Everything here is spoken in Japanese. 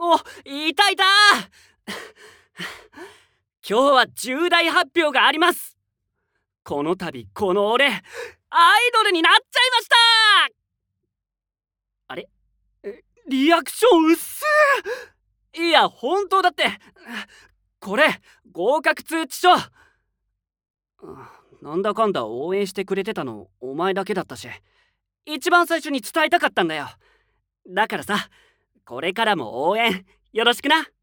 お、いたいた今日は重大発表があります。この度この俺アイドルになっちゃいました。あれ、リアクションうっすー。いや本当だって。これ合格通知書。なんだかんだ応援してくれてたのお前だけだったし、一番最初に伝えたかったんだよ。だからさ、これからも応援よろしくな。